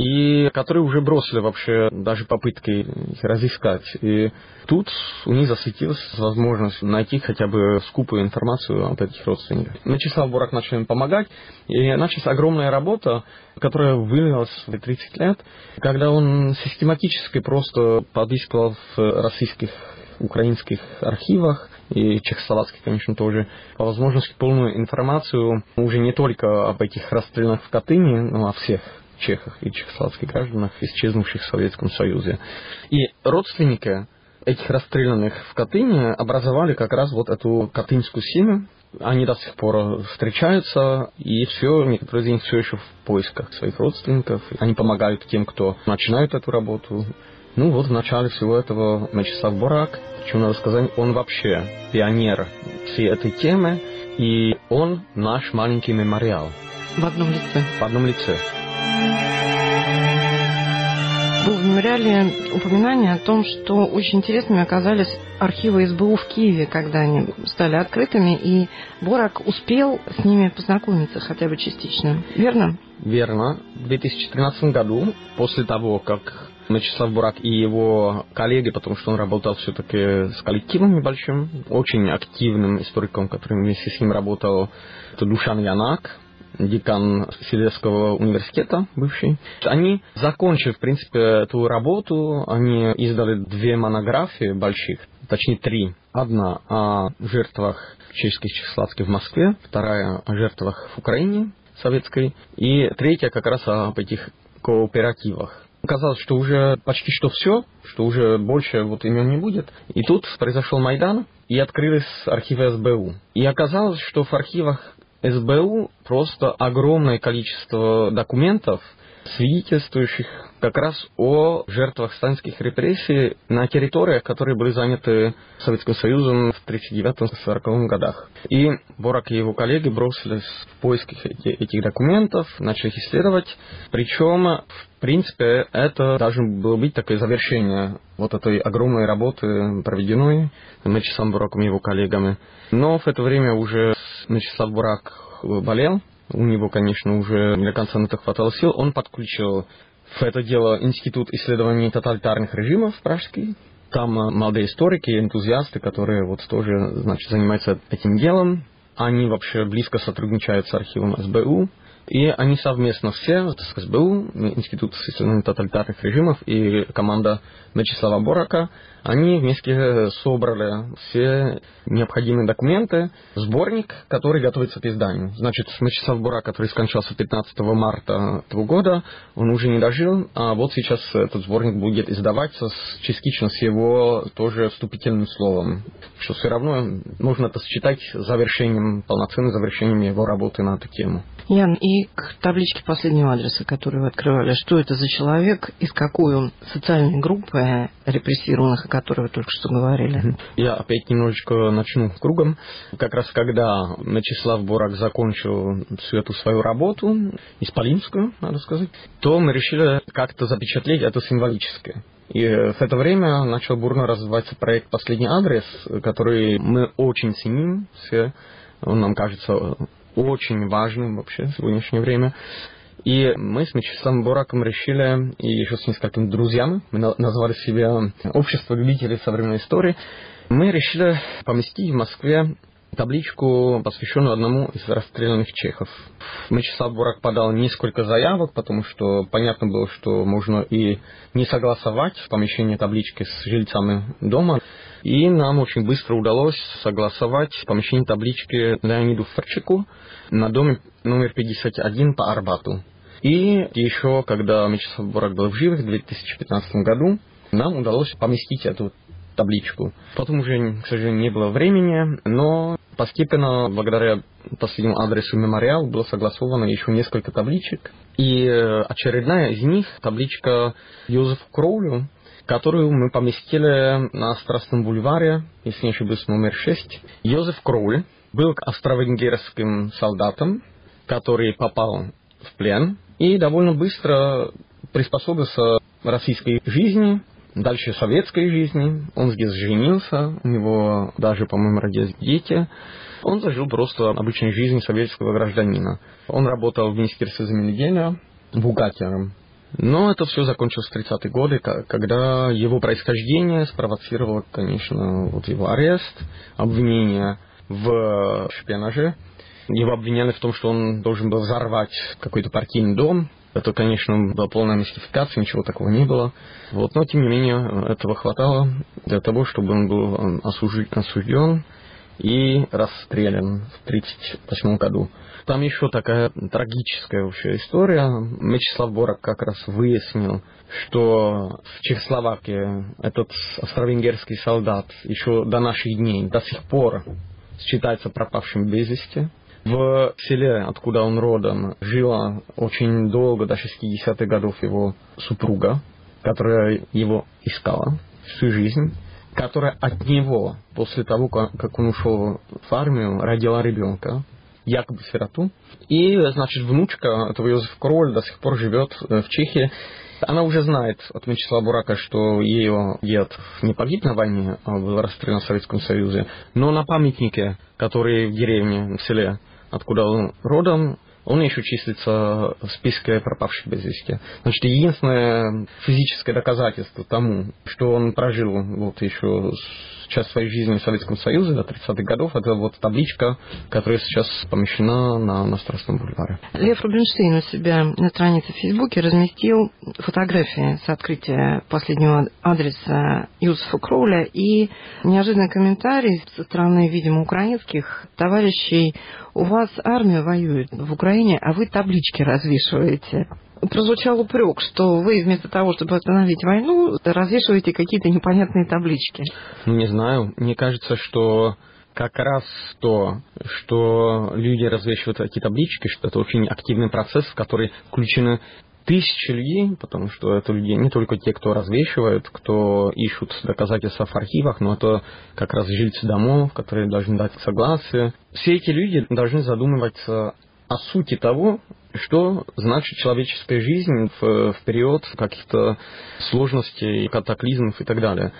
и которые уже бросили вообще даже попытки их разыскать. И тут у них засветилась возможность найти хотя бы скупую информацию об этих родственниках. Мячеслав Бурак начал им помогать, и началась огромная работа, которая вылилась в 30 лет, когда он систематически просто подыскивал в российских, украинских архивах, и чехословацких, конечно, тоже, по возможности полную информацию уже не только об этих расстрелах в Катыни, но о всех чехах и чехословацких гражданах, исчезнувших в Советском Союзе. И родственники этих расстрелянных в Катыни образовали как раз вот эту катынскую семью. Они до сих пор встречаются, и все, некоторые из них все еще в поисках своих родственников. Они помогают тем, кто начинает эту работу. Ну вот в начале всего этого Мячеслав Бурак, что надо сказать, он вообще пионер всей этой темы, и он наш маленький мемориал. В одном лице. В одном лице. Было в мемориале упоминание о том, что очень интересными оказались архивы СБУ в Киеве, когда они стали открытыми, и Бурак успел с ними познакомиться хотя бы частично. Верно? Верно. В 2013 году, после того, как Мячеслав Бурак и его коллеги, потому что он работал все-таки с коллективом небольшим, очень активным историком, который вместе с ним работал, это Душан Янак, декан Силезского университета бывший. Они закончили, в принципе, эту работу, они издали 2 монографии больших, точнее 3. Одна о жертвах чешских и чехословацких в Москве, вторая о жертвах в Украине советской, и третья как раз об этих кооперативах. Оказалось, что уже почти что все, что уже больше вот имен не будет. И тут произошел Майдан, и открылись архивы СБУ. И оказалось, что в архивах СБУ просто огромное количество документов, свидетельствующих как раз о жертвах сталинских репрессий на территориях, которые были заняты Советским Союзом в 1939-1940 годах. И Бурак и его коллеги бросились в поиск этих документов, начали их исследовать. Причем, в принципе, это должно было быть такое завершение вот этой огромной работы, проведенной Мячеславом Бураком и его коллегами. Но в это время уже Мячеслав Бурак болел. У него, конечно, уже не до конца на это хватало сил. Он подключил в это дело Институт исследований тоталитарных режимов пражский. Там молодые историки, энтузиасты, которые вот тоже, значит, занимаются этим делом. Они вообще близко сотрудничают с архивом СБУ. И они совместно все, с СБУ, Институт исследований тоталитарных режимов и команда Мячеслава Бурака, они вместе собрали все необходимые документы, сборник, который готовится к изданию. Значит, Мячеслав Бурак, который скончался 15 марта этого года, он уже не дожил, а вот сейчас этот сборник будет издаваться частично с его тоже вступительным словом, что все равно нужно это сочетать с завершением, полноценным завершением его работы на эту тему. Ян, и к табличке последнего адреса, который вы открывали, что это за человек, из какой он социальной группы репрессированных, о которой вы только что говорили? Я опять немножечко начну кругом. Как раз когда Мячеслав Бурак закончил всю эту свою работу, исполинскую, надо сказать, то мы решили как-то запечатлеть это символически. И в это время начал бурно развиваться проект «Последний адрес», который мы очень ценим все. Он нам кажется очень важным вообще в сегодняшнее время. И мы с Мечиславом Бораком решили, и еще с несколькими друзьями, мы назвали себя «Общество любителей современной истории», мы решили поместить в Москве табличку, посвященную одному из расстрелянных чехов. Мечислав Борак подал несколько заявок, потому что понятно было, что можно и не согласовать помещение таблички с жильцами дома. И нам очень быстро удалось согласовать помещение таблички Леониду Ферчику на доме номер 51 по Арбату. И еще, когда Мечислав Борак был в живых в 2015 году, нам удалось поместить эту табличку. Потом уже, к сожалению, не было времени, но постепенно, благодаря последнему адресу мемориал, было согласовано еще несколько табличек. И очередная из них табличка Йозефу Кроулю, которую мы поместили на Страстном бульваре, если не ошибаюсь, номер 6. Йозеф Кроуль был австро-венгерским солдатом, который попал в плен и довольно быстро приспособился к российской жизни, дальше советской жизни. Он здесь женился, у него даже, по-моему, родились дети. Он зажил просто обычной жизнью советского гражданина. Он работал в Министерстве земледелия бухгалтером. Но это все закончилось в 30-е годы, когда его происхождение спровоцировало, конечно, вот его арест, обвинение в шпионаже. Его обвиняли в том, что он должен был взорвать какой-то партийный дом. Это, конечно, была полная мистификация, ничего такого не было. Вот, но, тем не менее, этого хватало для того, чтобы он был осужден и расстрелян в 1938 году. Там еще такая трагическая вообще история. Мечислав Борак как раз выяснил, что в Чехословакии этот австро-венгерский солдат еще до наших дней до сих пор считается пропавшим без вести. В селе, откуда он родом, жила очень долго, до 60-х годов, его супруга, которая его искала всю жизнь, которая от него, после того, как он ушел в армию, родила ребенка, якобы сироту. И, значит, внучка этого Йозефа Кроуля до сих пор живет в Чехии. Она уже знает от Мечислава Борака, что ее дед не погиб на войне, а был расстрелян в Советском Союзе. Но на памятнике, который в деревне, в селе, откуда он родом, он еще числится в списке пропавших без вести. Значит, единственное физическое доказательство тому, что он прожил вот еще часть своей жизни в Советском Союзе до 30-х годов, это вот табличка, которая сейчас помещена на Страстном бульваре. Лев Рубинштейн у себя на странице в Фейсбуке разместил фотографии с открытия последнего адреса Йозефа Кроуля и неожиданный комментарий со стороны, видимо, украинских товарищей: у вас армия воюет в Украине, а вы таблички развешиваете. Прозвучал упрек, что вы вместо того, чтобы остановить войну, развешиваете какие-то непонятные таблички. Не знаю. Мне кажется, что как раз то, что люди развешивают эти таблички, что это очень активный процесс, в который включены тысячи людей, потому что это люди не только те, кто развешивают, кто ищут доказательства в архивах, но это как раз жильцы домов, которые должны дать согласие. Все эти люди должны задумываться о сути того, что значит человеческая жизнь в период каких-то сложностей, катаклизмов и так далее.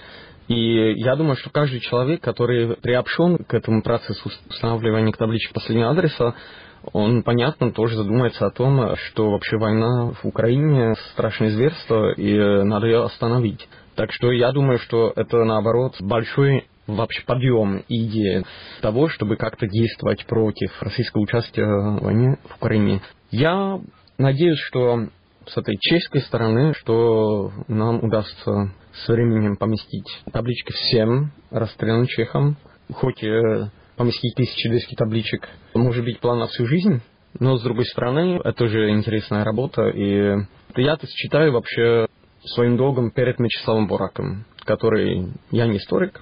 И я думаю, что каждый человек, который приобщен к этому процессу устанавливания табличек последнего адреса, он, понятно, тоже задумается о том, что вообще война в Украине — страшное зверство, и надо ее остановить. Так что я думаю, что это, наоборот, большой вообще подъем идеи того, чтобы как-то действовать против российского участия в войне в Украине. Я надеюсь, что с этой чешской стороны, что нам удастся со временем поместить таблички всем расстрелянным чехам, хоть поместить 1200 табличек, может быть, план на всю жизнь, но, с другой стороны, это же интересная работа, и я-то считаю вообще своим долгом перед Мечиславом Бораком, который, я не историк,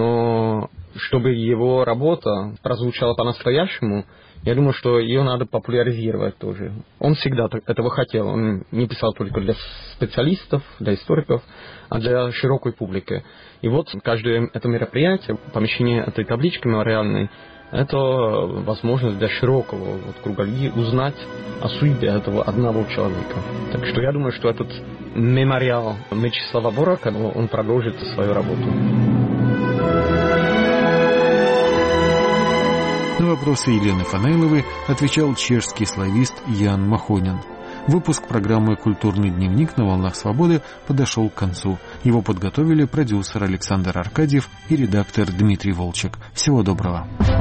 но чтобы его работа прозвучала по-настоящему, я думаю, что ее надо популяризировать тоже. Он всегда этого хотел. Он не писал только для специалистов, для историков, а для широкой публики. И вот каждое это мероприятие, помещение этой таблички мемориальной, это возможность для широкого круга людей узнать о судьбе этого одного человека. Так что я думаю, что этот мемориал Мечислава Борака, он продолжит свою работу. На вопросы Елены Фанайловой отвечал чешский славист Ян Махонин. Выпуск программы «Культурный дневник» на «Волнах Свободы» подошел к концу. Его подготовили продюсер Александр Аркадьев и редактор Дмитрий Волчек. Всего доброго.